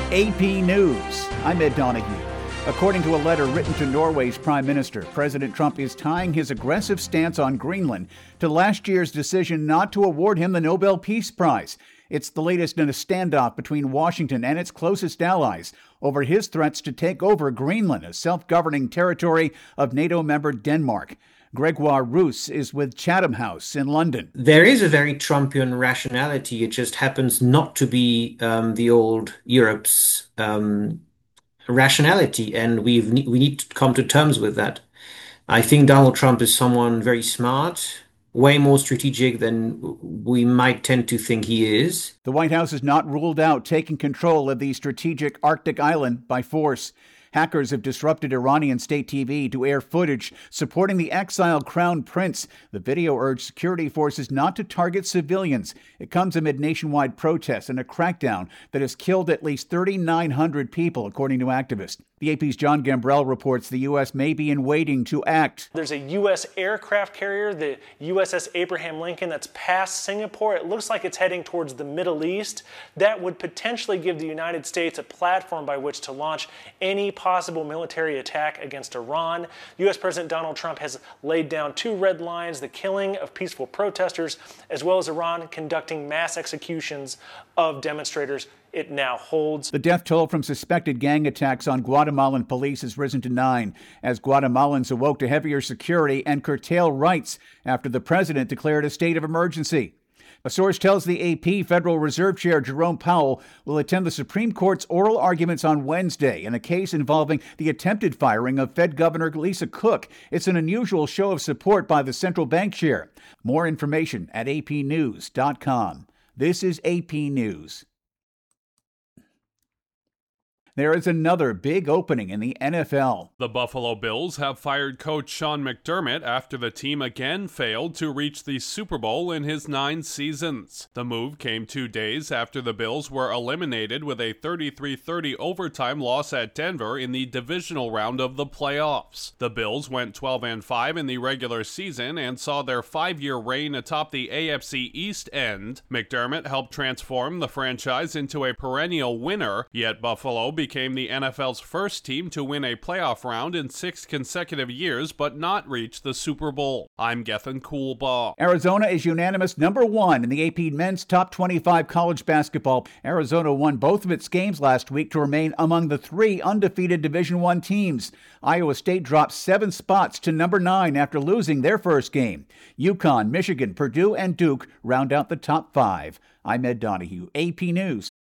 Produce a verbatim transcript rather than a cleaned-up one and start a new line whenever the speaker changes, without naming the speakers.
A P News. I'm Ed Donahue. According to a letter written to Norway's Prime Minister, President Trump is tying his aggressive stance on Greenland to last year's decision not to award him the Nobel Peace Prize. It's the latest in a standoff between Washington and its closest allies over his threats to take over Greenland, a self-governing territory of NATO member Denmark. Gregoire Roos is with Chatham House in London.
There is a very Trumpian rationality. It just happens not to be um, the old Europe's um, rationality, and we've we need to come to terms with that. I think Donald Trump is someone very smart, way more strategic than we might tend to think he is.
The White House has not ruled out taking control of the strategic Arctic island by force. Hackers have disrupted Iranian state T V to air footage supporting the exiled crown prince. The video urged security forces not to target civilians. It comes amid nationwide protests and a crackdown that has killed at least thirty-nine hundred people, according to activists. The A P's John Gambrell reports the U S may be in waiting to act.
There's a U S aircraft carrier, the U S S Abraham Lincoln, that's past Singapore. It looks like it's heading towards the Middle East. That would potentially give the United States a platform by which to launch any possible military attack against Iran. U S President Donald Trump has laid down two red lines: the killing of peaceful protesters, as well as Iran conducting mass executions of demonstrators. It now holds.
The death toll from suspected gang attacks on Guatemalan police has risen to nine as Guatemalans awoke to heavier security and curtail rights after the president declared a state of emergency. A source tells the A P Federal Reserve Chair Jerome Powell will attend the Supreme Court's oral arguments on Wednesday in a case involving the attempted firing of Fed Governor Lisa Cook. It's an unusual show of support by the central bank chair. More information at A P news dot com. This is A P News. There is another big opening in the N F L.
The Buffalo Bills have fired coach Sean McDermott after the team again failed to reach the Super Bowl in his nine seasons. The move came two days after the Bills were eliminated with a thirty-three thirty overtime loss at Denver in the divisional round of the playoffs. The Bills went twelve and five in the regular season and saw their five-year reign atop the A F C East end. McDermott helped transform the franchise into a perennial winner, yet Buffalo became became the N F L's first team to win a playoff round in six consecutive years but not reach the Super Bowl. I'm Gethin Coolbaugh.
Arizona is unanimous number one in the A P Men's Top twenty-five college basketball. Arizona won both of its games last week to remain among the three undefeated Division I teams. Iowa State dropped seven spots to number nine after losing their first game. UConn, Michigan, Purdue, and Duke round out the top five. I'm Ed Donahue, A P News.